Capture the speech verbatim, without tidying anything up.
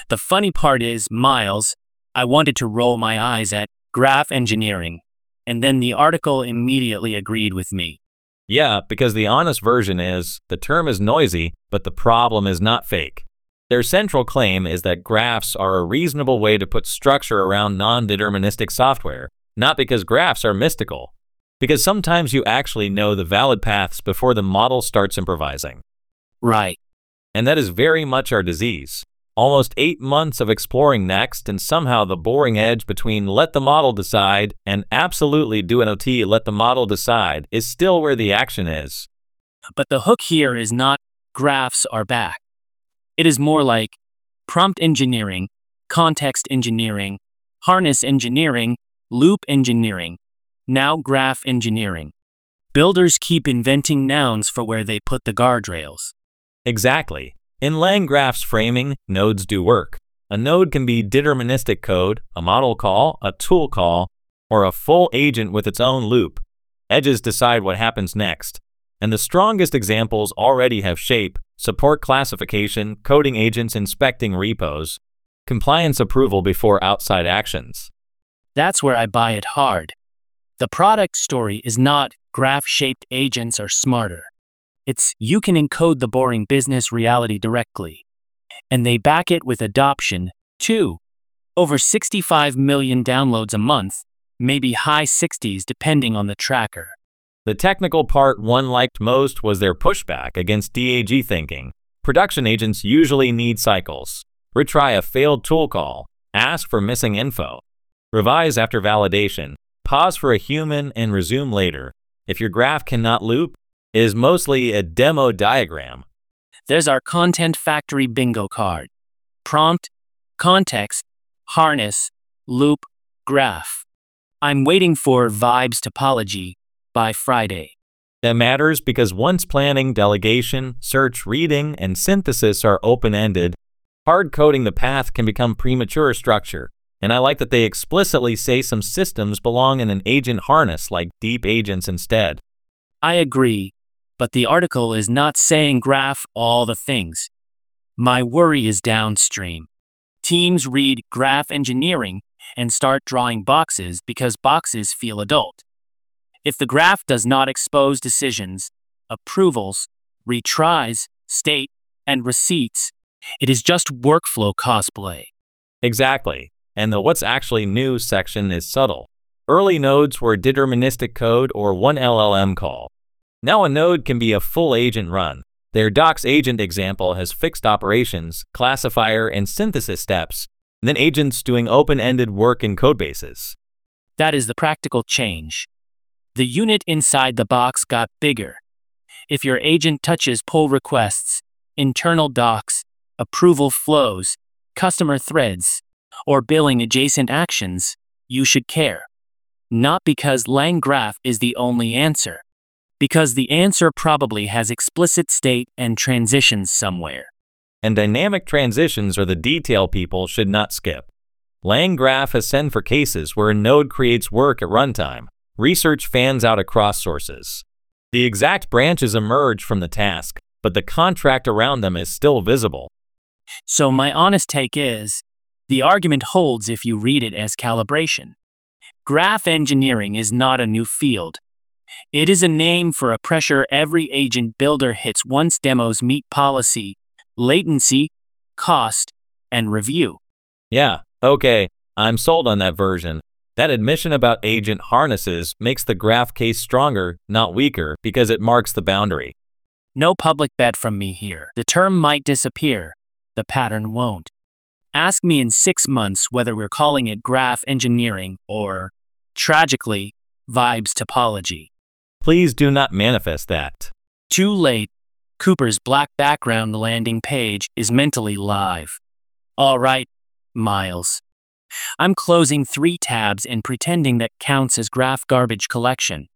The funny part is, Miles, I wanted to roll my eyes at graph engineering, and then the article immediately agreed with me. Yeah, because the honest version is, the term is noisy, but the problem is not fake. Their central claim is that graphs are a reasonable way to put structure around non-deterministic software, not because graphs are mystical. Because sometimes you actually know the valid paths before the model starts improvising. Right. And that is very much our disease. Almost eight months of exploring Next, and somehow the boring edge between let the model decide and absolutely do an O T let the model decide is still where the action is. But the hook here is not graphs are back. It is more like prompt engineering, context engineering, harness engineering, loop engineering, now graph engineering. Builders keep inventing nouns for where they put the guardrails. Exactly. In LangGraph's framing, nodes do work. A node can be deterministic code, a model call, a tool call, or a full agent with its own loop. Edges decide what happens next. And the strongest examples already have shape, support classification, coding agents inspecting repos, compliance approval before outside actions. That's where I buy it hard. The product story is not graph-shaped agents are smarter. It's you can encode the boring business reality directly. And they back it with adoption, too. Over sixty-five million downloads a month, maybe high sixties depending on the tracker. The technical part one liked most was their pushback against D A G thinking. Production agents usually need cycles. Retry a failed tool call. Ask for missing info. Revise after validation. Pause for a human and resume later. If your graph cannot loop, it is mostly a demo diagram. There's our content factory bingo card. Prompt, context, harness, loop, graph. I'm waiting for vibes topology by Friday. That matters because once planning, delegation, search, reading, and synthesis are open-ended, hard coding the path can become premature structure. And I like that they explicitly say some systems belong in an agent harness like deep agents instead. I agree, but the article is not saying graph all the things. My worry is downstream. Teams read graph engineering and start drawing boxes because boxes feel adult. If the graph does not expose decisions, approvals, retries, state, and receipts, it is just workflow cosplay. Exactly. And the what's actually new section is subtle. Early nodes were deterministic code or one L L M call. Now a node can be a full agent run. Their docs agent example has fixed operations, classifier, and synthesis steps, and then agents doing open-ended work in codebases. That is the practical change. The unit inside the box got bigger. If your agent touches pull requests, internal docs, approval flows, customer threads, or billing adjacent actions, you should care. Not because LangGraph is the only answer. Because the answer probably has explicit state and transitions somewhere. And dynamic transitions are the detail people should not skip. LangGraph has send for cases where a node creates work at runtime. Research fans out across sources. The exact branches emerge from the task, but the contract around them is still visible. So my honest take is, the argument holds if you read it as calibration. Graph engineering is not a new field. It is a name for a pressure every agent builder hits once demos meet policy, latency, cost, and review. Yeah, okay, I'm sold on that version. That admission about agent harnesses makes the graph case stronger, not weaker, because it marks the boundary. No public bet from me here. The term might disappear. The pattern won't. Ask me in six months whether we're calling it graph engineering or, tragically, vibes topology. Please do not manifest that. Too late. Cooper's black background landing page is mentally live. All right, Miles. I'm closing three tabs and pretending that counts as graph garbage collection.